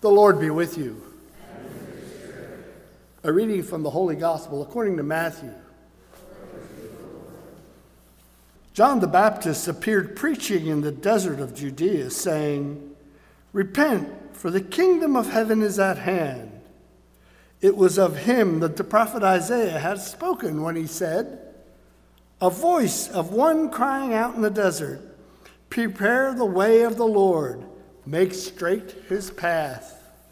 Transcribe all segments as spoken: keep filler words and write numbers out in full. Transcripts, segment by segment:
The Lord be with you. A reading from the Holy Gospel according to Matthew. John the Baptist appeared preaching in the desert of Judea, saying, "Repent, for the kingdom of heaven is at hand." It was of him that the prophet Isaiah had spoken when he said, "A voice of one crying out in the desert, prepare the way of the Lord, make straight his path."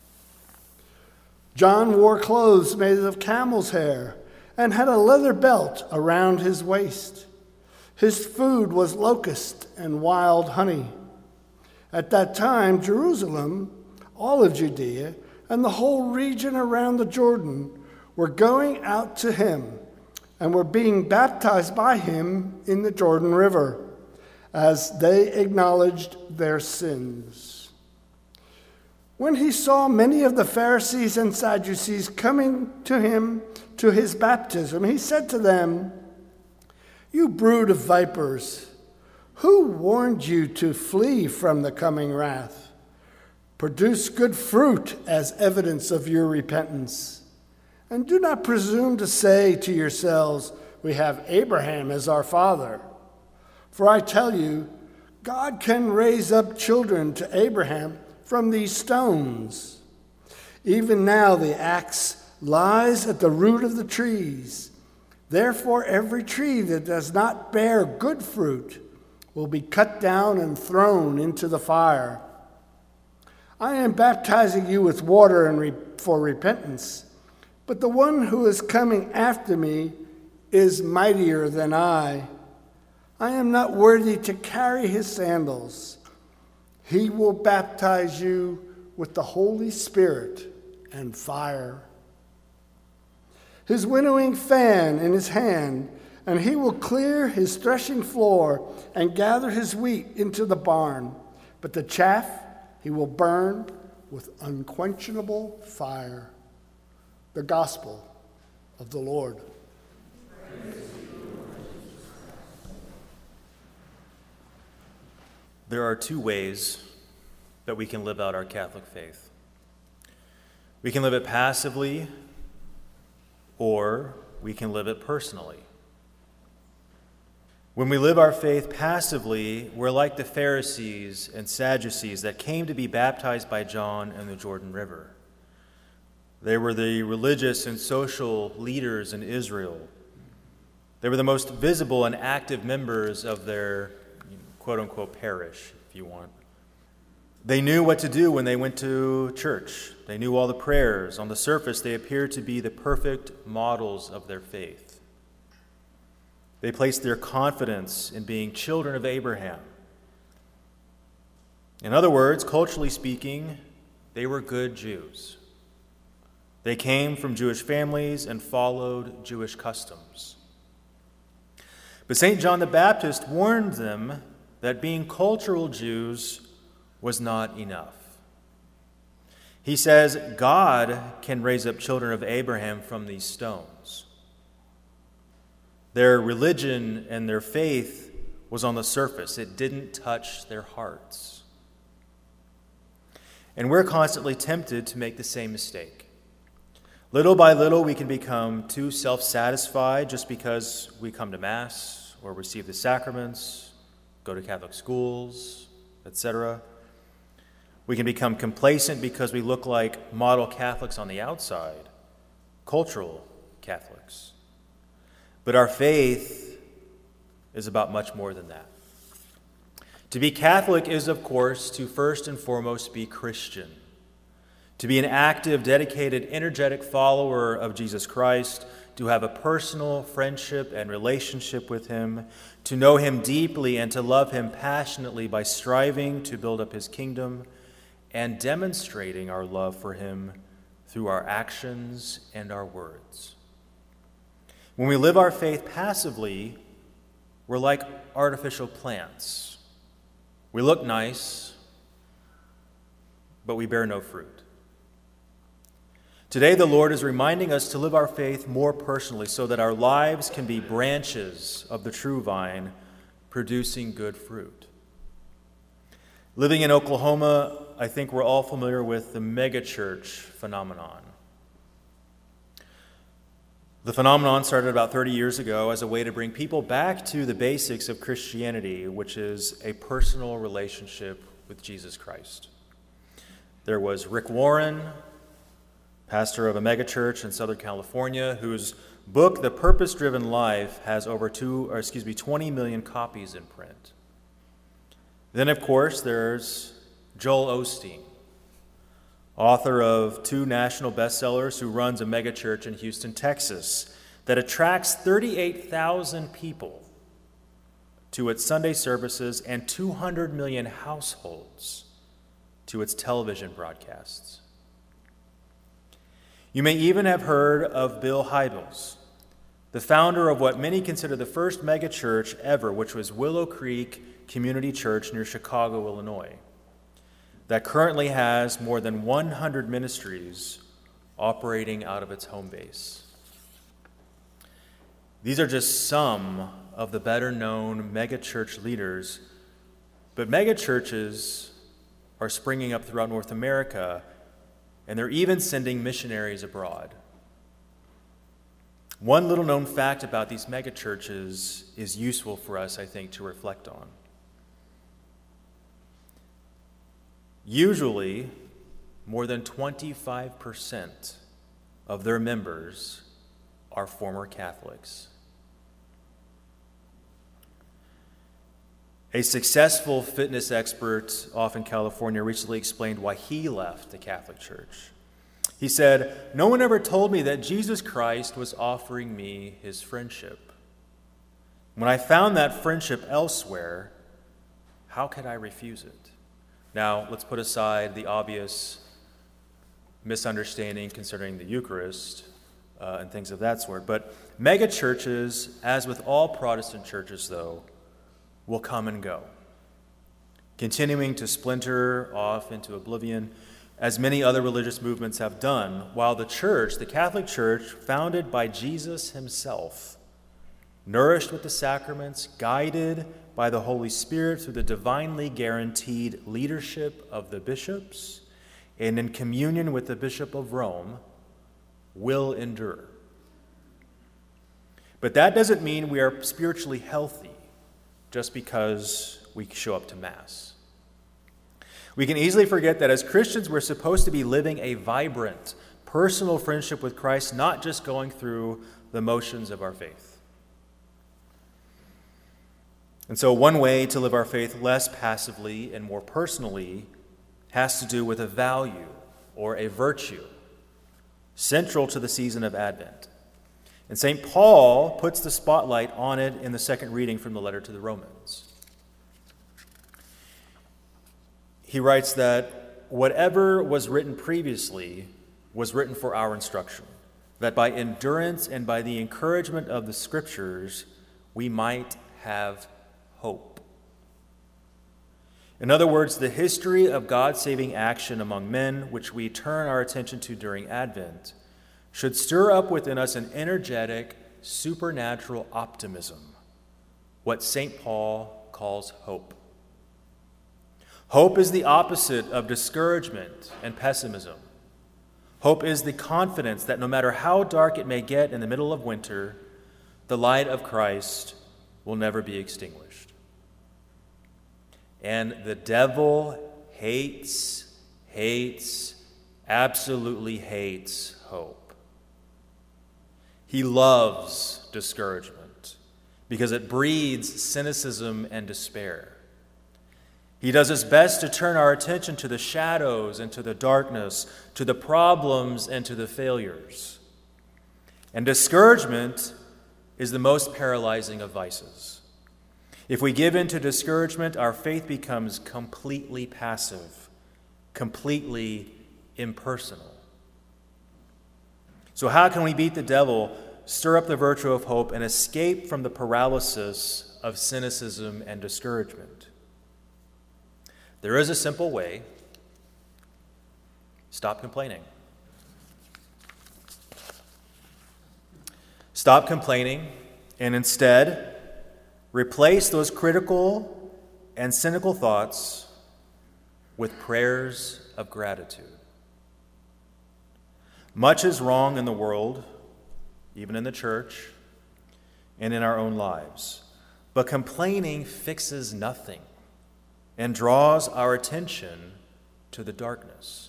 John wore clothes made of camel's hair and had a leather belt around his waist. His food was locust and wild honey. At that time, Jerusalem, all of Judea, and the whole region around the Jordan were going out to him and were being baptized by him in the Jordan River as they acknowledged their sins. When he saw many of the Pharisees and Sadducees coming to him to his baptism, he said to them, "You brood of vipers, who warned you to flee from the coming wrath? Produce good fruit as evidence of your repentance. And do not presume to say to yourselves, 'We have Abraham as our father.' For I tell you, God can raise up children to Abraham from these stones. Even now the axe lies at the root of the trees. Therefore every tree that does not bear good fruit will be cut down and thrown into the fire. I am baptizing you with water and re- for repentance, but the one who is coming after me is mightier than I. I am not worthy to carry his sandals. He will baptize you with the Holy Spirit and fire. His winnowing fan in his hand, and he will clear his threshing floor and gather his wheat into the barn, but the chaff he will burn with unquenchable fire." The Gospel of the Lord. There are two ways that we can live out our Catholic faith. We can live it passively, or we can live it personally. When we live our faith passively, we're like the Pharisees and Sadducees that came to be baptized by John in the Jordan River. They were the religious and social leaders in Israel. They were the most visible and active members of their quote-unquote parish, if you want. They knew what to do when they went to church. They knew all the prayers. On the surface, they appeared to be the perfect models of their faith. They placed their confidence in being children of Abraham. In other words, culturally speaking, they were good Jews. They came from Jewish families and followed Jewish customs. But Saint John the Baptist warned them that being cultural Jews was not enough. He says God can raise up children of Abraham from these stones. Their religion and their faith was on the surface. It didn't touch their hearts. And we're constantly tempted to make the same mistake. Little by little, we can become too self-satisfied just because we come to Mass or receive the sacraments, go to Catholic schools, et cetera. We can become complacent because we look like model Catholics on the outside, cultural Catholics. But our faith is about much more than that. To be Catholic is, of course, to first and foremost be Christian. To be an active, dedicated, energetic follower of Jesus Christ, to have a personal friendship and relationship with him, to know him deeply and to love him passionately by striving to build up his kingdom and demonstrating our love for him through our actions and our words. When we live our faith passively, we're like artificial plants. We look nice, but we bear no fruit. Today, the Lord is reminding us to live our faith more personally so that our lives can be branches of the true vine producing good fruit. Living in Oklahoma, I think we're all familiar with the megachurch phenomenon. The phenomenon started about thirty years ago as a way to bring people back to the basics of Christianity, which is a personal relationship with Jesus Christ. There was Rick Warren, pastor of a megachurch in Southern California, whose book, The Purpose-Driven Life, has over two, or excuse me, twenty million copies in print. Then, of course, there's Joel Osteen, author of two national bestsellers, who runs a megachurch in Houston, Texas, that attracts thirty-eight thousand people to its Sunday services and two hundred million households to its television broadcasts. You may even have heard of Bill Hybels, the founder of what many consider the first megachurch ever, which was Willow Creek Community Church near Chicago, Illinois, that currently has more than one hundred ministries operating out of its home base. These are just some of the better-known megachurch leaders, but megachurches are springing up throughout North America, and they're even sending missionaries abroad. One little-known fact about these megachurches is useful for us, I think, to reflect on. Usually, more than twenty-five percent of their members are former Catholics. A successful fitness expert off in California recently explained why he left the Catholic Church. He said, "No one ever told me that Jesus Christ was offering me his friendship. When I found that friendship elsewhere, how could I refuse it?" Now, let's put aside the obvious misunderstanding concerning the Eucharist uh, and things of that sort. But megachurches, as with all Protestant churches, though, will come and go, continuing to splinter off into oblivion, as many other religious movements have done, while the church, the Catholic Church, founded by Jesus himself, nourished with the sacraments, guided by the Holy Spirit through the divinely guaranteed leadership of the bishops, and in communion with the Bishop of Rome, will endure. But that doesn't mean we are spiritually healthy just because we show up to Mass. We can easily forget that as Christians, we're supposed to be living a vibrant, personal friendship with Christ, not just going through the motions of our faith. And so one way to live our faith less passively and more personally has to do with a value or a virtue central to the season of Advent. And Saint Paul puts the spotlight on it in the second reading from the letter to the Romans. He writes that whatever was written previously was written for our instruction, that by endurance and by the encouragement of the Scriptures we might have hope. In other words, the history of God's saving action among men, which we turn our attention to during Advent, should stir up within us an energetic, supernatural optimism, what Saint Paul calls hope. Hope is the opposite of discouragement and pessimism. Hope is the confidence that no matter how dark it may get in the middle of winter, the light of Christ will never be extinguished. And the devil hates, hates, absolutely hates hope. He loves discouragement because it breeds cynicism and despair. He does his best to turn our attention to the shadows and to the darkness, to the problems and to the failures. And discouragement is the most paralyzing of vices. If we give in to discouragement, our faith becomes completely passive, completely impersonal. So how can we beat the devil, stir up the virtue of hope, and escape from the paralysis of cynicism and discouragement? There is a simple way. Stop complaining. Stop complaining, and instead, replace those critical and cynical thoughts with prayers of gratitude. Much is wrong in the world, even in the church, and in our own lives. But complaining fixes nothing and draws our attention to the darkness.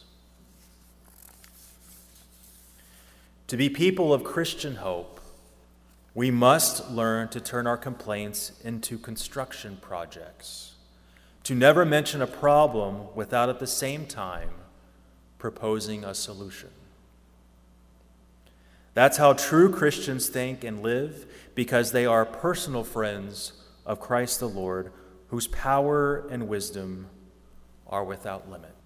To be people of Christian hope, we must learn to turn our complaints into construction projects, to never mention a problem without at the same time proposing a solution. That's how true Christians think and live, because they are personal friends of Christ the Lord, whose power and wisdom are without limit.